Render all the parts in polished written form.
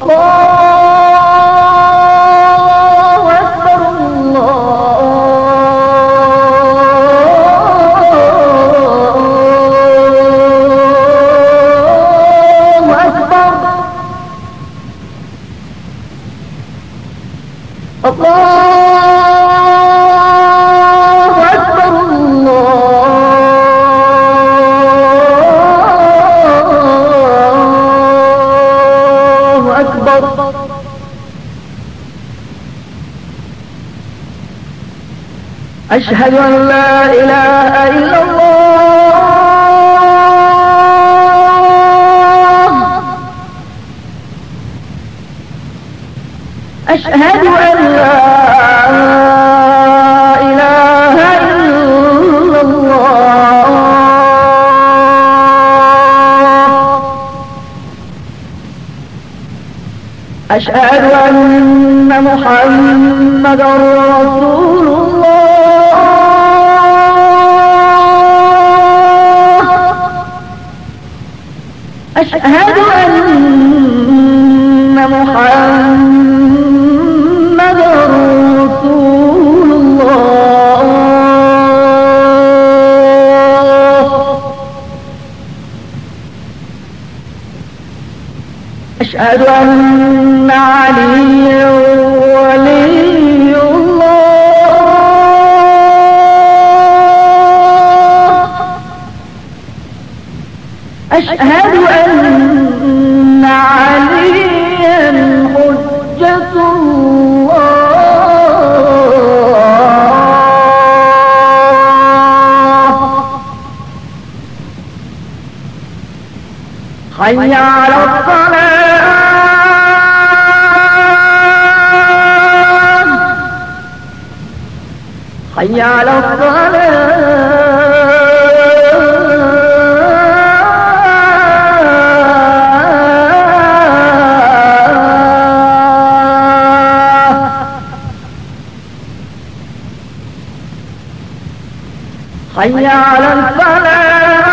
الله أكبر الله أكبر الله أكبر الله أكبر أشهد أن لا إله إلا الله أشهد أن لا إله إلا الله أشهد أن محمدا رسول الله أشهد أن محمدا رسول الله أشهد أن عليا ولي الله أشهد أن عليا حجة الله حي على الصلاة حي على الصلاة حي على الفلاح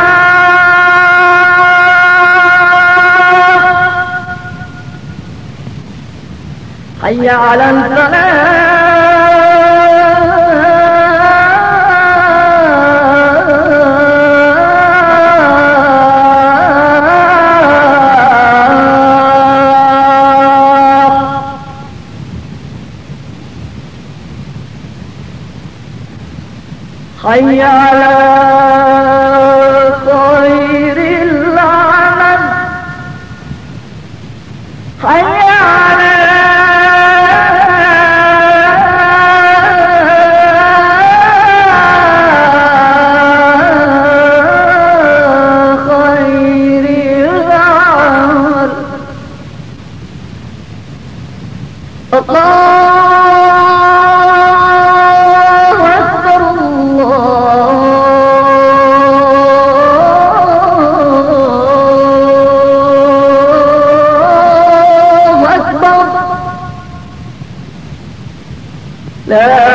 حي على الفلاح حي على خير العمل حي على خير العمل الله لا